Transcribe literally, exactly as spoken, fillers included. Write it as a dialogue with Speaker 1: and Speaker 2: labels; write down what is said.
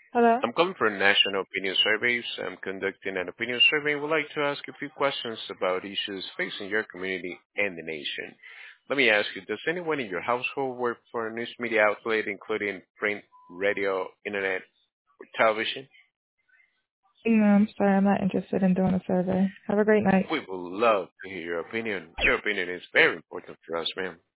Speaker 1: Hello?
Speaker 2: I'm calling for national opinion surveys. I'm conducting an opinion survey and would like to ask a few questions about issues facing your community and the nation. Let me ask you, does anyone in your household work for a news media outlet, including print, radio, internet, or television?
Speaker 1: No, I'm sorry. I'm not interested in doing a survey. Have a great night.
Speaker 2: We would love to hear your opinion. Your opinion is very important for us, ma'am.